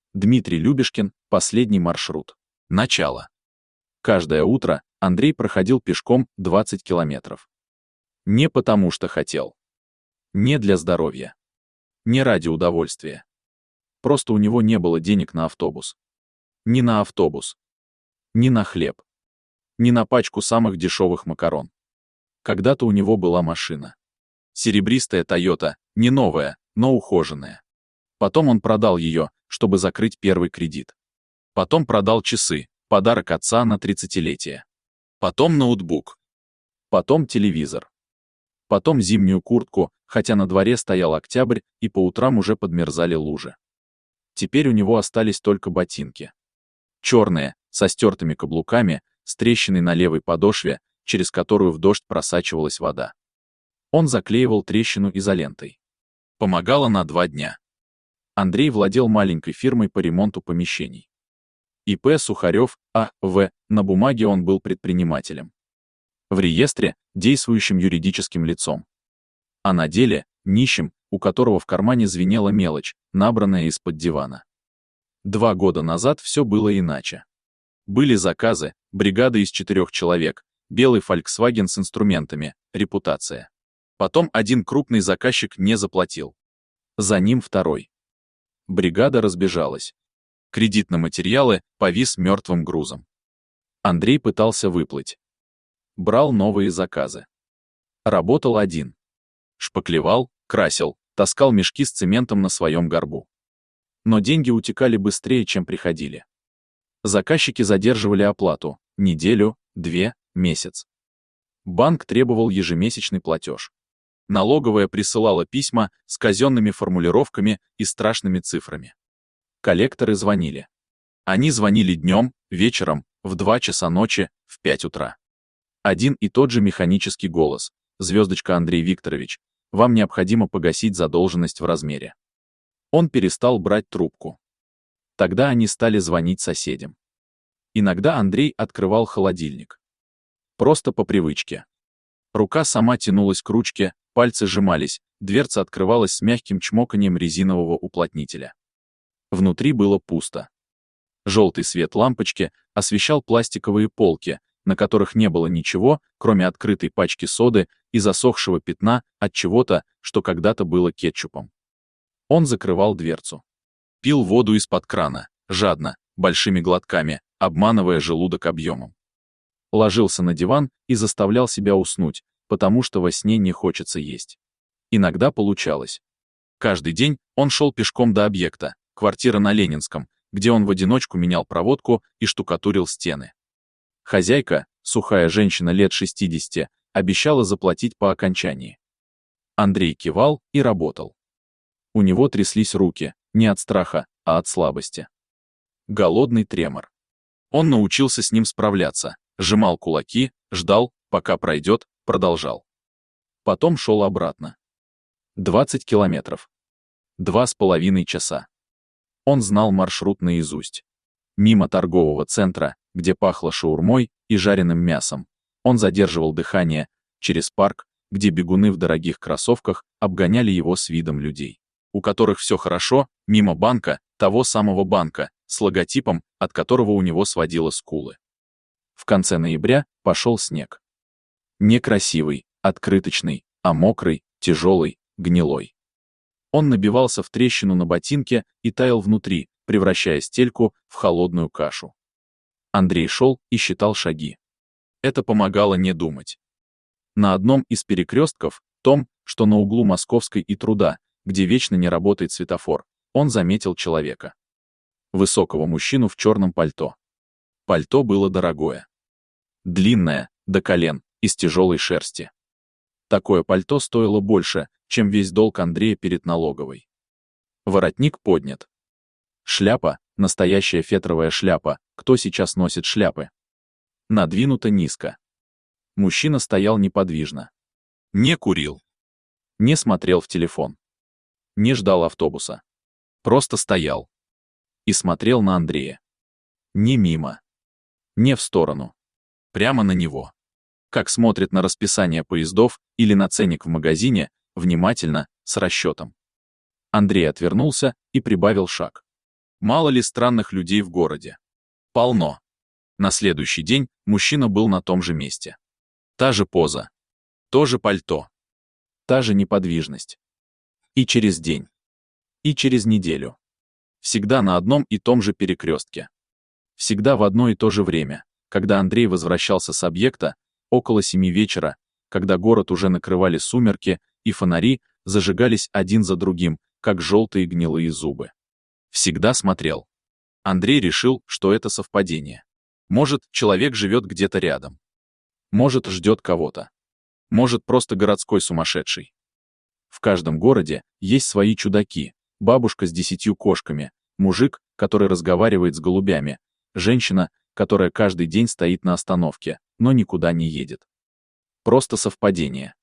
Дмитрий Любешкин, последний маршрут. Начало. Каждое утро Андрей проходил пешком 20 километров. Не потому что хотел. Не для здоровья. Не ради удовольствия. Просто у него не было денег на автобус. Ни на автобус. Ни на хлеб. Ни на пачку самых дешевых макарон. Когда-то у него была машина. Серебристая Toyota, не новая, но ухоженная. Потом он продал ее, чтобы закрыть первый кредит. Потом продал часы, подарок отца на 30-летие. Потом ноутбук. Потом телевизор. Потом зимнюю куртку, хотя на дворе стоял октябрь, и по утрам уже подмерзали лужи. Теперь у него остались только ботинки. Черные, со стертыми каблуками, с трещиной на левой подошве, через которую в дождь просачивалась вода. Он заклеивал трещину изолентой. Помогало на 2 дня. Андрей владел маленькой фирмой по ремонту помещений. ИП Сухарев А.В. На бумаге он был предпринимателем. В реестре – действующим юридическим лицом. А на деле – нищим, у которого в кармане звенела мелочь, набранная из-под дивана. 2 года назад все было иначе. Были заказы, бригада из 4 человек, белый Volkswagen с инструментами, репутация. Потом один крупный заказчик не заплатил. За ним второй. Бригада разбежалась. Кредит на материалы повис мертвым грузом. Андрей пытался выплыть. Брал новые заказы. Работал один. Шпаклевал, красил, таскал мешки с цементом на своем горбу. Но деньги утекали быстрее, чем приходили. Заказчики задерживали оплату – неделю, 2, месяц. Банк требовал ежемесячный платеж. Налоговая присылала письма с казенными формулировками и страшными цифрами. Коллекторы звонили. Они звонили днем, вечером, в 2 часа ночи, в 5 утра. Один и тот же механический голос. «Звездочка Андрей Викторович, вам необходимо погасить задолженность в размере». Он перестал брать трубку. Тогда они стали звонить соседям. Иногда Андрей открывал холодильник. Просто по привычке. Рука сама тянулась к ручке, пальцы сжимались, дверца открывалась с мягким чмоканием резинового уплотнителя. Внутри было пусто. Желтый свет лампочки освещал пластиковые полки, на которых не было ничего, кроме открытой пачки соды и засохшего пятна от чего-то, что когда-то было кетчупом. Он закрывал дверцу. Пил воду из-под крана, жадно, большими глотками, обманывая желудок объемом. Ложился на диван и заставлял себя уснуть, потому что во сне не хочется есть. Иногда получалось. Каждый день он шел пешком до объекта, квартира на Ленинском, где он в одиночку менял проводку и штукатурил стены. Хозяйка, сухая женщина лет 60, обещала заплатить по окончании. Андрей кивал и работал. У него тряслись руки, не от страха, а от слабости. Голодный тремор. Он научился с ним справляться, сжимал кулаки, ждал, пока пройдет, продолжал. Потом шел обратно. 20 километров. 2,5 часа. Он знал маршрут наизусть. Мимо торгового центра, где пахло шаурмой и жареным мясом, он задерживал дыхание, через парк, где бегуны в дорогих кроссовках обгоняли его с видом людей, у которых все хорошо, мимо банка, того самого банка, с логотипом, от которого у него сводило скулы. В конце ноября пошел снег. Не красивый, открыточный, а мокрый, тяжелый, гнилой. Он набивался в трещину на ботинке и таял внутри, превращая стельку в холодную кашу. Андрей шел и считал шаги. Это помогало не думать. На одном из перекрестков, том, что на углу Московской и Труда, где вечно не работает светофор, он заметил человека. Высокого мужчину в черном пальто. Пальто было дорогое. Длинное, до колен, из тяжелой шерсти. Такое пальто стоило больше, чем весь долг Андрея перед налоговой. Воротник поднят. Шляпа, настоящая фетровая шляпа, кто сейчас носит шляпы? Надвинута низко. Мужчина стоял неподвижно. Не курил. Не смотрел в телефон. Не ждал автобуса. Просто стоял. И смотрел на Андрея. Не мимо. Не в сторону. Прямо на него. Как смотрит на расписание поездов или на ценник в магазине, внимательно, с расчетом. Андрей отвернулся и прибавил шаг. Мало ли странных людей в городе? Полно. На следующий день мужчина был на том же месте. Та же поза. То же пальто. Та же неподвижность. И через день. И через неделю. Всегда на одном и том же перекрестке. Всегда в одно и то же время, когда Андрей возвращался с объекта, около 7 вечера, когда город уже накрывали сумерки, и фонари зажигались один за другим, как желтые гнилые зубы. Всегда смотрел. Андрей решил, что это совпадение. Может, человек живет где-то рядом. Может, ждет кого-то. Может, просто городской сумасшедший. В каждом городе есть свои чудаки: бабушка с 10 кошками, мужик, который разговаривает с голубями, женщина, которая каждый день стоит на остановке, но никуда не едет. Просто совпадение.